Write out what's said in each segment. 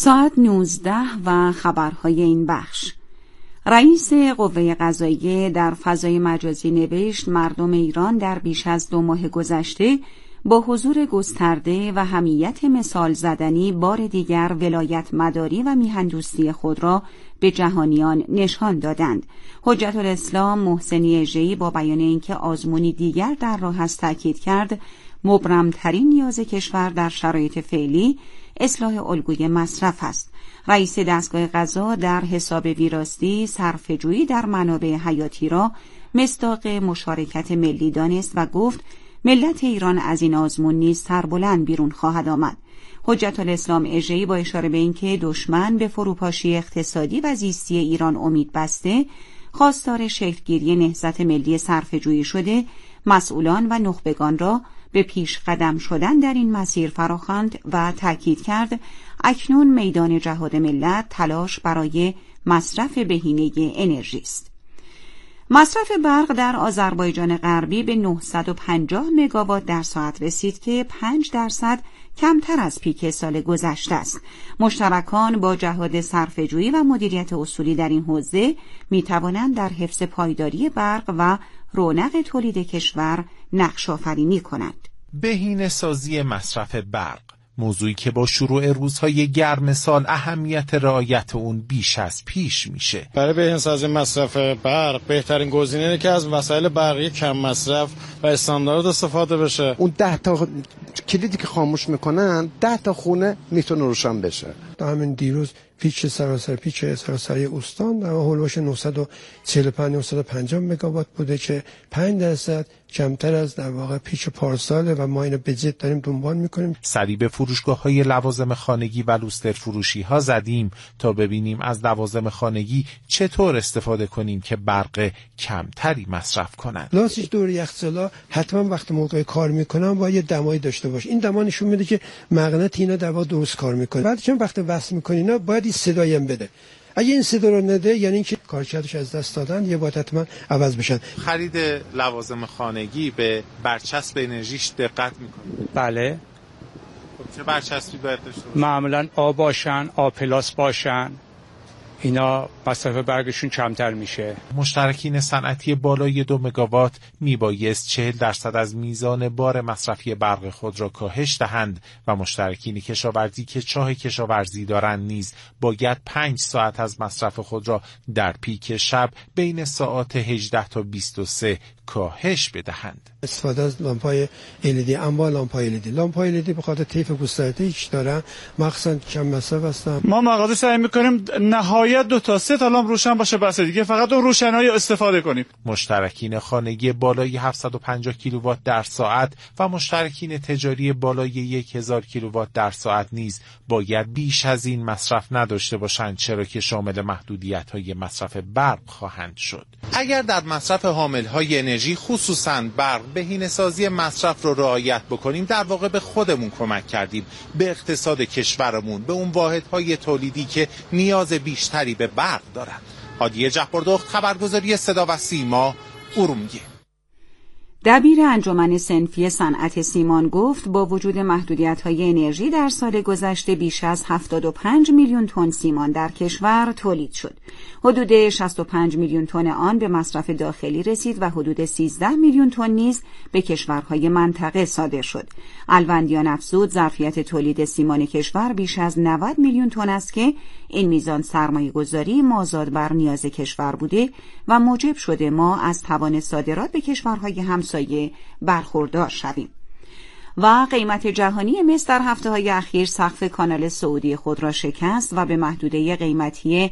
ساعت 19 و خبرهای این بخش. رئیس قوه قضاییه در فضای مجازی نوشت مردم ایران در بیش از 2 ماه گذشته با حضور گسترده و حمیت مثال زدنی بار دیگر ولایت مداری و میهندوستی خود را به جهانیان نشان دادند. حجت الاسلام محسنی اژه‌ای با بیان اینکه آزمونی دیگر در راه است تاکید کرد مبرمترین نیاز کشور در شرایط فعلی اصلاح الگوی مصرف است. رئیس دستگاه قضا در حساب ویراستی صرفه‌جویی در منابع حیاتی را مصداق مشارکت ملی دانست و گفت ملت ایران از این آزمون نیز سربلند بیرون خواهد آمد. حجت الاسلام اژه‌ای با اشاره به اینکه دشمن به فروپاشی اقتصادی و زیستی ایران امید بسته، خواستار شکل‌گیری نهضت ملی صرفه‌جویی شده، مسئولان و نخبگان را به پیش قدم شدن در این مسیر فراخواند و تأکید کرد اکنون میدان جهاد ملت تلاش برای مصرف بهینه انرژی است. مصرف برق در آذربایجان غربی به 950 مگاوات در ساعت رسید که 5% کمتر از پیک سال گذشته است. مشترکان با جهاد صرفه‌جویی و مدیریت اصولی در این حوزه می توانند در حفظ پایداری برق و رونق تولید کشور نقش آفرینی کنند. بهینه‌سازی مصرف برق، موضوعی که با شروع روزهای گرم سال اهمیت رعایت اون بیش از پیش میشه. برای بهینه‌سازی مصرف برق بهترین گزینه اینه که از وسایل برقی کم مصرف و استاندارد استفاده بشه. اون 10 تا کلیدی که خاموش میکنن 10 تا خونه میتونه روشن بشه. همین دیروز پیچ سراسری استان در هولوش 945 950 مگاوات بوده که 5% کمتر از در واقع پیچ پارساله و ما اینو به جد داریم دنبال میکنیم. سری به فروشگاه‌های لوازم خانگی و لوستر فروشی ها زدیم تا ببینیم از لوازم خانگی چطور استفاده کنیم که برق کمتری مصرف کنند. لاسش دور یخچالا حتما وقتی موقع کار میکنن باید یه دمایی داشته باشه. این دما نشون میده که مغناطیس اینا در واقع درست کار میکنه. بعد چون وقتی وصل میکنینا باید این صدایی هم بده. اگه این صدا رو نده یعنی اینکه کارکردش از دست دادن، یه باید حتما عوض بشن. خرید لوازم خانگی به برچسب انرژیش دقت میکنه؟ بله. خب چه برچسبی باید داشته باشه؟ معمولا آ باشن، آ پلاس باشن، اینا مصرف برقشون کمتر میشه. مشترکین صنعتی بالای 2 مگاوات میبایست 40% از میزان بار مصرفی برق خود را کاهش دهند و مشترکین کشاورزی که چاه کشاورزی دارند نیز باید 5 ساعت از مصرف خود را در پیک شب بین ساعات 18 تا 23 کاهش بدهند. استفاده از لامپای LED، انواع لامپای LED به خاطر طیف گسترده‌ایش دارن، مخصوصا کم مصرف هستن. ما مغازه سعی می‌کنیم نهایت 2 تا 3 تا لامپ روشن باشه، بس دیگه فقط اون روشنایی استفاده کنیم. مشترکین خانگی بالای 750 کیلووات در ساعت و مشترکین تجاری بالای 1000 کیلووات در ساعت نیز باید بیش از این مصرف نداشته باشند، چرا که شامل محدودیت‌های مصرف برق خواهند شد. اگر در مصرف حامل‌های انرژی خصوصاً برق بهینه‌سازی مصرف رو رعایت بکنیم، در واقع به خودمون کمک کردیم، به اقتصاد کشورمون، به اون واحدهای تولیدی که نیاز بیشتری به برق دارن. هادی جهبردخت، خبرگزاری صدا و سیما، ارومیه. دبیر انجمن صنفی صنعت سیمان گفت با وجود محدودیت‌های انرژی در سال گذشته بیش از 75 میلیون تن سیمان در کشور تولید شد. حدود 65 میلیون تن آن به مصرف داخلی رسید و حدود 13 میلیون تن نیز به کشورهای منطقه صادر شد. الوندیان افزود ظرفیت تولید سیمان کشور بیش از 90 میلیون تن است که این میزان سرمایه‌گذاری مازاد بر نیاز کشور بوده و موجب شده ما از توان صادرات به کشورهای همسایه برخوردار شویم. و قیمت جهانی مس در هفته‌های اخیر سقف کانال سعودی خود را شکست و به محدوده قیمتی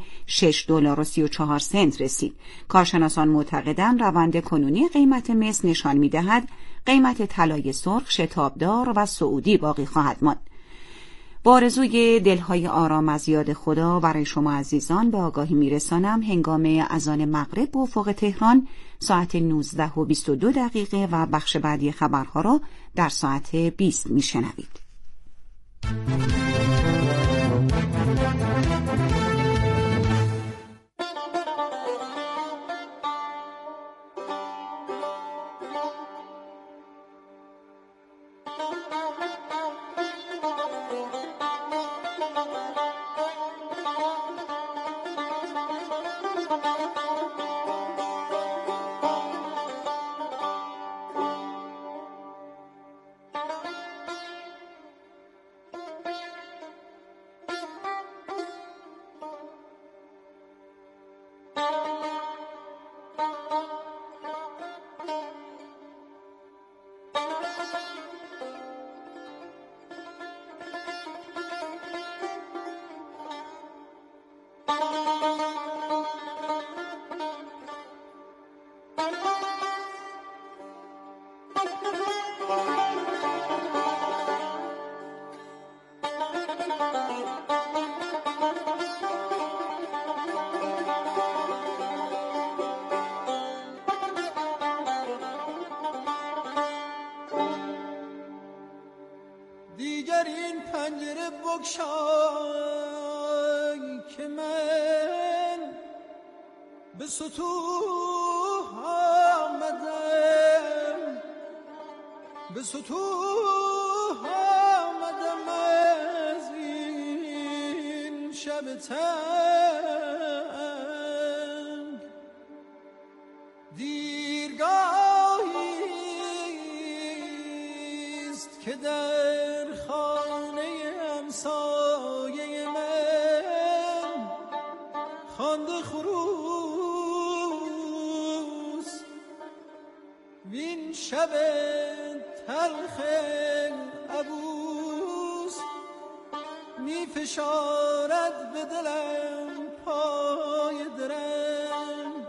$6.34 رسید. کارشناسان معتقدند روند کنونی قیمت مس نشان می‌دهد قیمت طلای سرخ شتابدار و سعودی باقی خواهد ماند. با آرزوی دلهای آرام از یاد خدا برای شما عزیزان به آگاهی میرسانم هنگام اذان مغرب به افق تهران ساعت 19:22 و بخش بعدی خبرها را در ساعت 20 میشنوید. دیگر این پنجره بگشای که من به سطوح آمدم، به سطوح آمدم از این شب تنگ. دیرگاهیست که در خانه همسایه من خوانده خروس، وین شب تلخ عبوس می فشارد به دلم پای درنگ.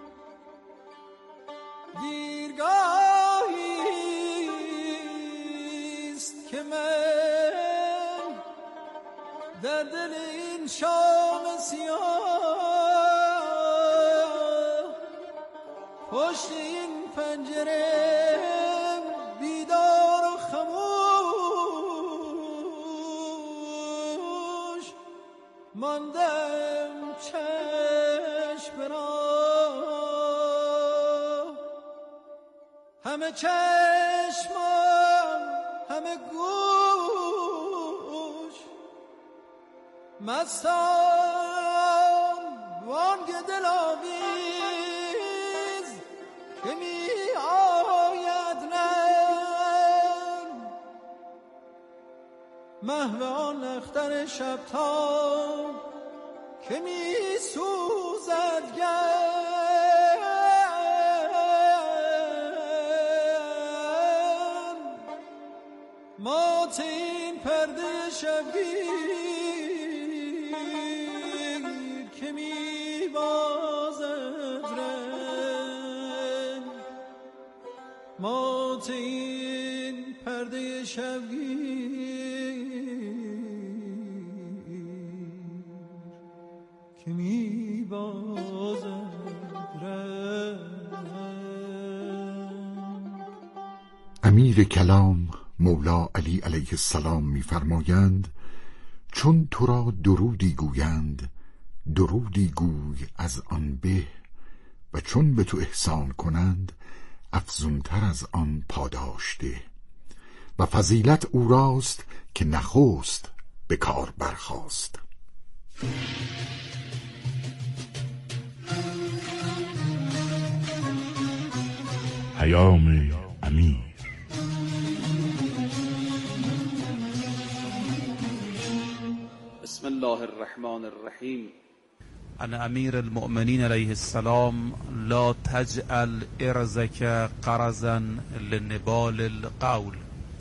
دیرگاهیست که من در دل این شام سیاه پشت این پنجره بیدار و خموش ماندم چشم را، همه چشمم همه گوش مستان وانگ دلاویز که می آید نم، محو آن اختر شبتاب که می سوزد گرم، مات این پرده شبگیر که می بازد رنگ، مات این پرده شبگیر که می بازد رنگ. امیر کلام مولا علی علیه السلام می‌فرمایند چون تو را درودی گویند درودی گوی از آن به، و چون به تو احسان کنند افزونتر از آن پاداشته، و فضیلت او راست که نخست به کار برخاست. پیام امیر. بسم الله الرحمن الرحیم. عن امیر المؤمنین علیه السلام لا تجعل ارزک قرضا لنبال القول.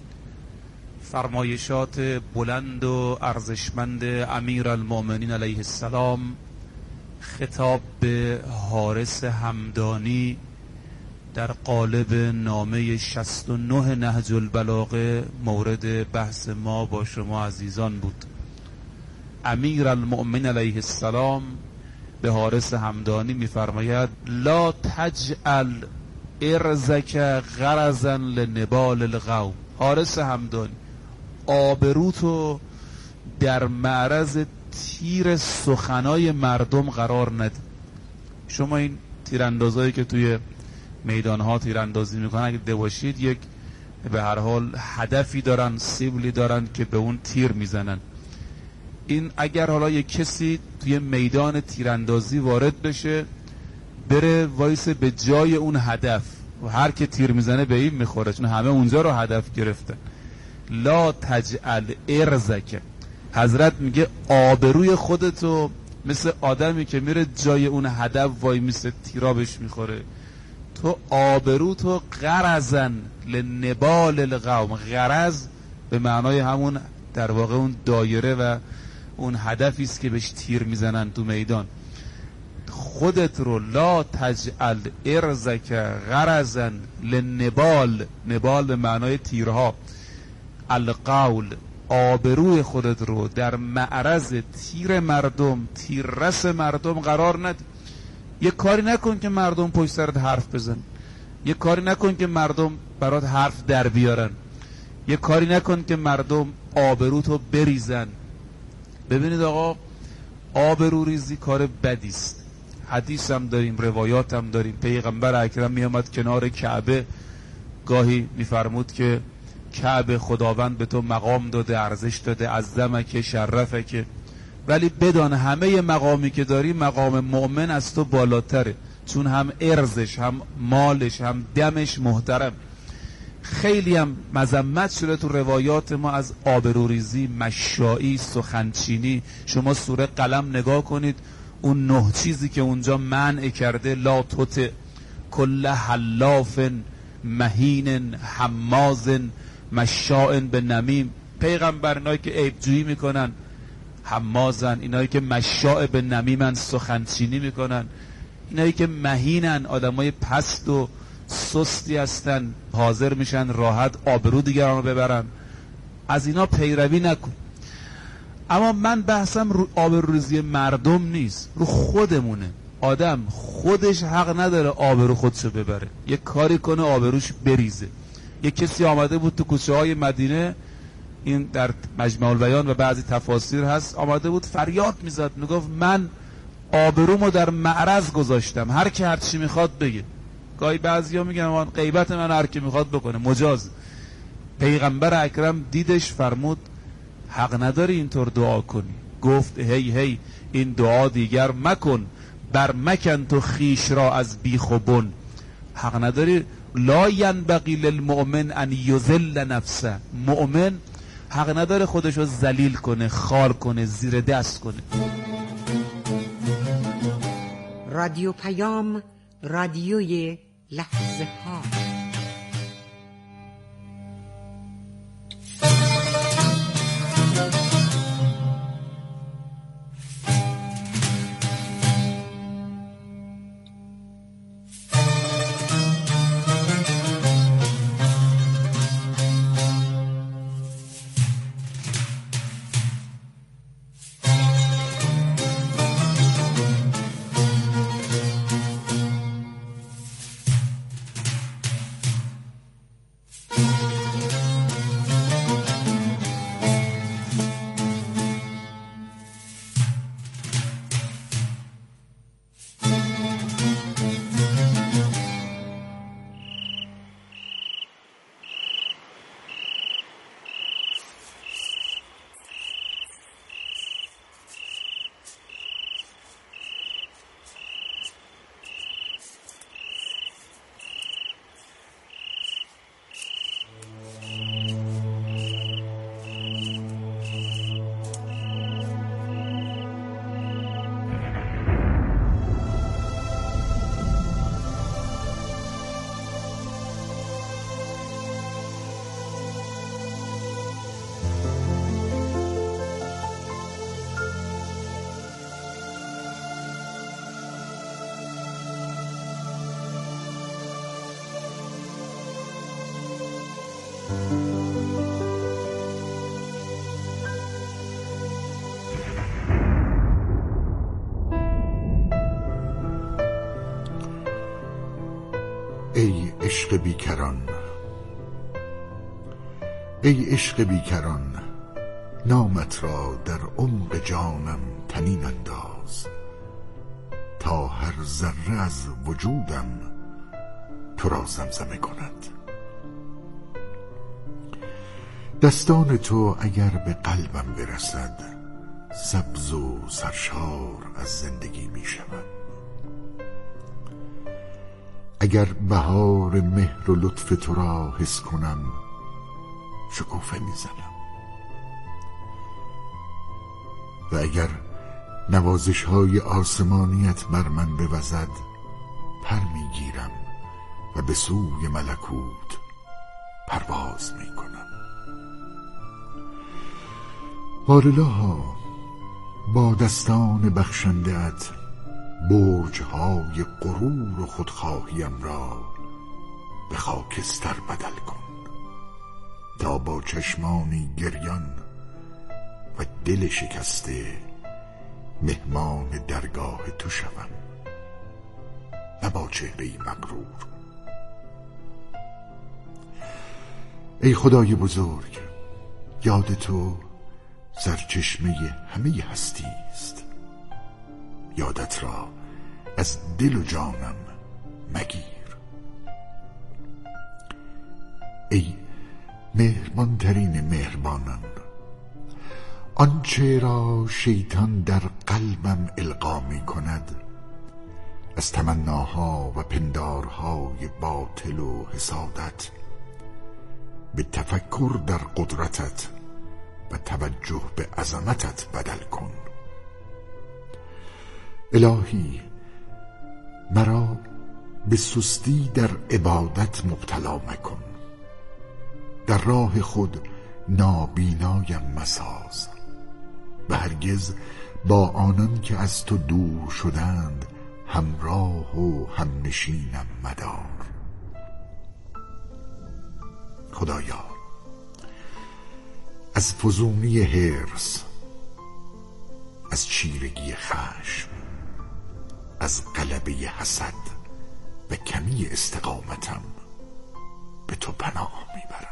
فرمایشات بلند و ارزشمند امیر المؤمنین علیه السلام خطاب به حارث همدانی در قالب نامه 69 نهج البلاغه مورد بحث ما با شما عزیزان بود. امیر المؤمنین علیه السلام به حارث همدانی می‌فرماید لا تجعل ارزک غرضا لنبال القوم. حارث همدانی، آبروتو در معرض تیر سخنای مردم قرار نده. شما این تیراندازایی که توی میدانها تیراندازی میکنن اگه باشید، یک به هر حال هدفی دارن، سیبلی دارن که به اون تیر میزنن. این اگر حالا یک کسی توی میدان تیراندازی وارد بشه، بره وایس به جای اون هدف و هر که تیر میزنه به این میخوره، چون همه اونجا رو هدف گرفتن. لا تجعل ارزک. حضرت میگه آبروی خودتو مثل آدمی که میره جای اون هدف وای میسه تیرابش میخوره، تو آبروتو غرضا لنبال القوم. غرض به معنای همون در واقع اون دایره و اون هدفی است که بهش تیر میزنن تو میدان. خودت رو لا تجعل ارزک غرضا لنبال، نبال به معنای تیرها، القول، آبروی خودت رو در معرض تیر مردم، تیررس مردم قرار ندی. یه کاری نکن که مردم پشت سرت حرف بزن، یه کاری نکن که مردم برات حرف در بیارن، یه کاری نکن که مردم آبروتو بریزن. ببینید آقا، آبرو ریزی کار بدیست. حدیث هم داریم، روایات هم داریم. پیغمبر اکرم می آمد کنار کعبه، گاهی میفرمود که کعبه خداوند به تو مقام داده، ارزش داده، عظمک شرفک، ولی بدان همه مقامی که داری مقام مؤمن از تو بالاتره، چون هم ارزش، هم مالش، هم دمش محترم. خیلی هم مذمت شده تو روایات ما از آبروریزی، مشایی، سخنچینی. شما سوره قلم نگاه کنید، اون 9 چیزی که اونجا منع کرده، لا تطع کل حلاف مهین حماز مشاء بنمیم. پیغمبر اینایی که عیبجویی میکنن حمازن، اینایی که مشاء بنمیمن سخنچینی میکنن، اینایی که مهینن آدمای پست و سستی هستن، حاضر میشن راحت آبرو دیگران رو ببرن، از اینا پیروی نکن. اما من بحثم رو آبروریزی مردم نیست، رو خودمونه. آدم خودش حق نداره آبرو خودشو ببره، یه کاری کنه آبروش بریزه. یه کسی آمده بود تو کوچه های مدینه، این در مجمع البیان و بعضی تفاسیر هست، آمده بود فریاد میزد، میگفت من آبرومو در معرض گذاشتم، هر کی هر چی میخواد بگه. گاهی بعضیا میگن غیبت من هر کی میخواد بکنه، مجاز. پیغمبر اکرم دیدش، فرمود حق نداری اینطور دعا کنی. گفت هی این دعا دیگر مکن، بر مکن تو خیش را از بیخ و بن. حق نداری، لا ینبغی للمؤمن ان یذل نفسه. مؤمن حق نداره خودشو ذلیل کنه، خار کنه، زیر دست کنه. رادیو پیام، رادیوی لحظه ها. ای عشق بیکران، ای عشق بیکران، نامت را در عمق جانم تنین انداز، تا هر ذره از وجودم تو را زمزمه کند. دستان تو اگر به قلبم برسد، سبز و سرشار از زندگی می شود. اگر بهار مهر و لطف تو را حس کنم، شکوفه می زنم. و اگر نوازش های آسمانیت بر من بوزد، پر می گیرم و به سوی ملکوت پرواز می کنم. بارالها، با دستان بخشنده ات برج‌های غرور و خودخواهیم را به خاکستر بدل کن، تا با چشمانی گریان و دل شکسته مهمان درگاه تو شوم، نه با چهره‌ای مغرور. ای خدای بزرگ، یاد تو سرچشمه همه هستی است. یادت را از دل و جانم مگیر. ای مهربان ترین مهربانان، آنچه را شیطان در قلبم القا می کند از تمناها و پندارهای باطل و حسادت، به تفکر در قدرتت و توجه به عظمتت بدل کن. الهی، مرا به سستی در عبادت مبتلا مکن. در راه خود نابینایم مساز و هرگز با آنان که از تو دور شدند همراه و همنشینم مدار. خدایا، از فزونی حرص، از چیرگی خشم، از غلبه حسد و کمی استقامتم به تو پناه میبرم.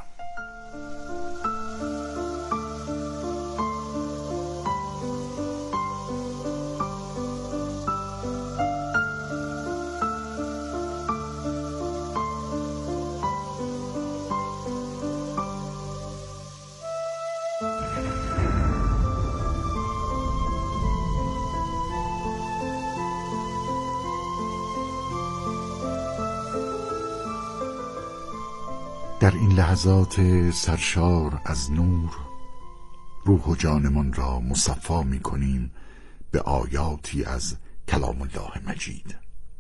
در این لحظات سرشار از نور، روح و جانمان را مصفا می کنیم به آیاتی از کلام الله مجید.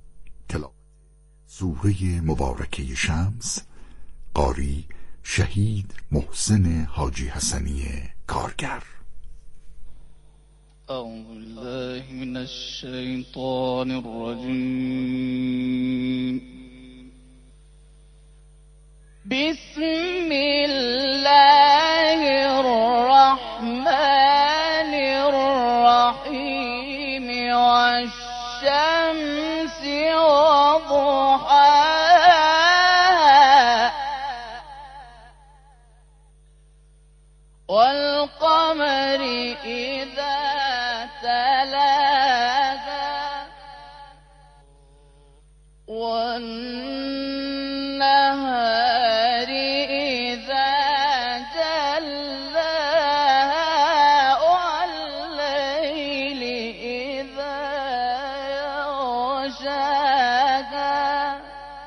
سوره مبارکه شمس، قاری شهید محسن حاجی حسنی کارگر. اعوذ بالله من الشیطان الرجیم. بسم الله الرحمن الرحيم والشمس وضحاها والقمر إذا تلاها والنهار إذا جلاها والليل إذا يغشاها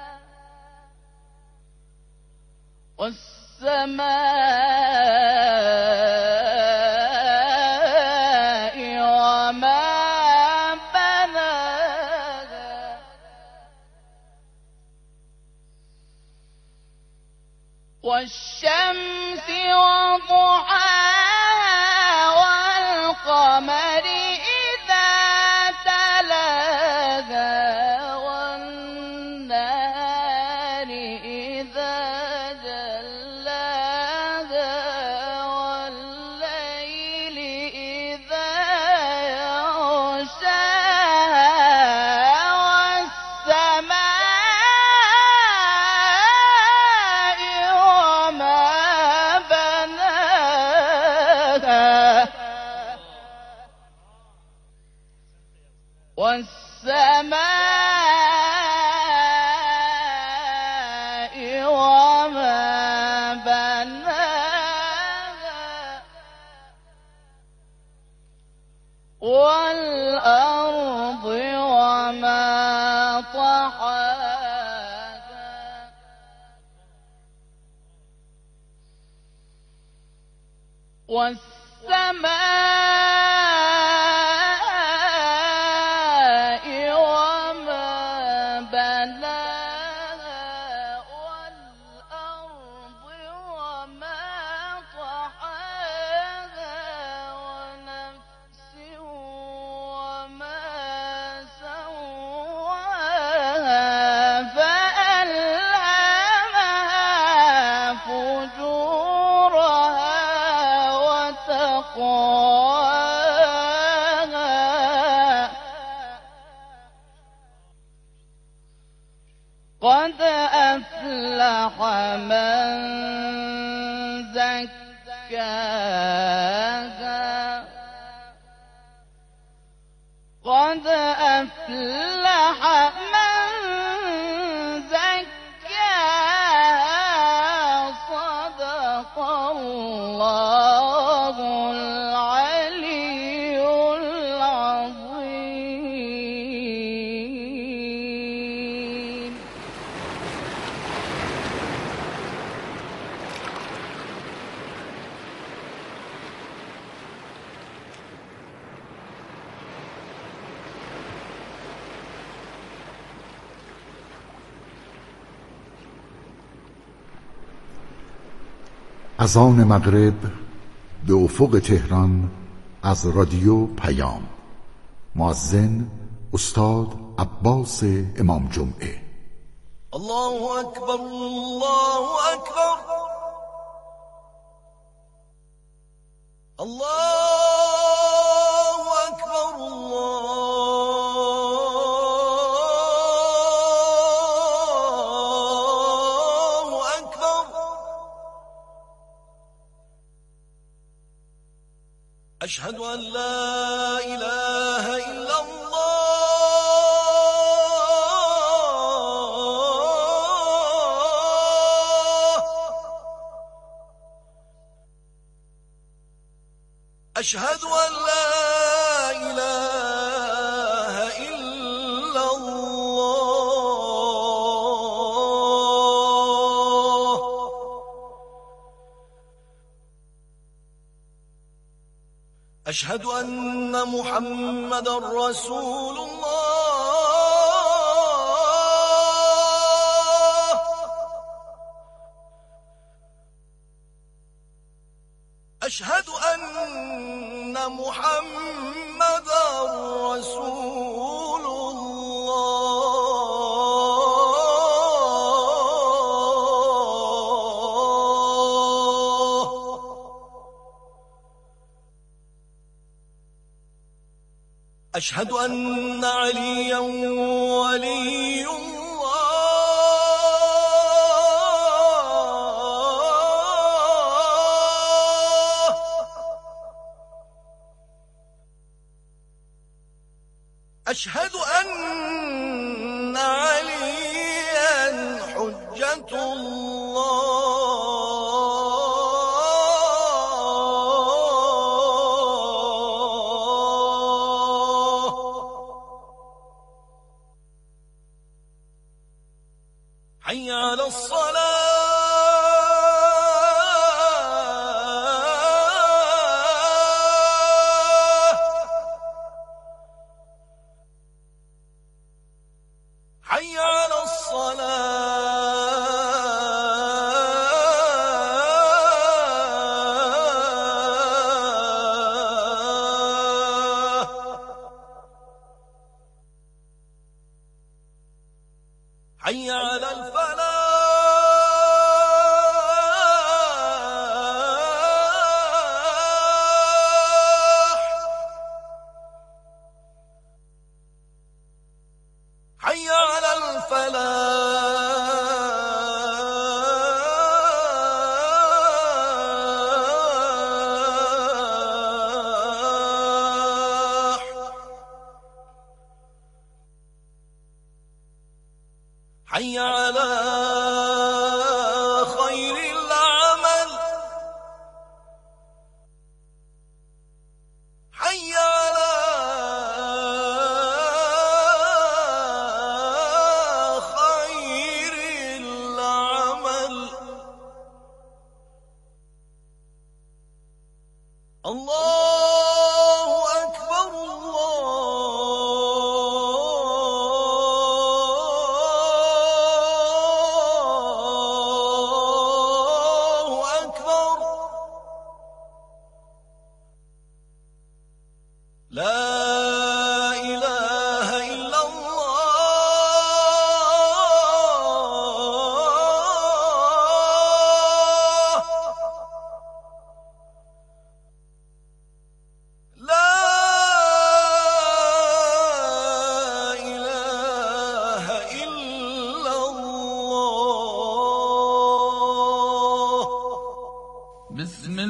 والسماء وما بناها والشمس وضحاها والقمر إذا تلاها والنهار إذا جلاها والليل إذا يغشاها والسماء وما بناها والسماء وما بناها والأرض وما طحاها والسماء وما بناها والأرض وما طحاها ونفس وما سواها فألهمها فجورها وتقواها قد أفلح من زكاها قد أفلح من زكاها صدق الله العلي العظيم. اذان مغرب به افق تهران از رادیو پیام. مؤذن استاد عباس امام جمعه. الله اکبر الله اکبر الله اکبر الله اکبر اشهد ان لا اله الا أشهد أن لا إله إلا الله أشهد أن محمدا رسول الله أشهد أن محمدا رسول الله أشهد أن عليا ولي أشهد أن عليا حجة الله حي على الصلاة حي على الصلاة حي على الفلاح حي على الفلاح حي على خير العمل حي على خير العمل الله أكبر الله أكبر لا إله إلا الله لا إله إلا الله بسم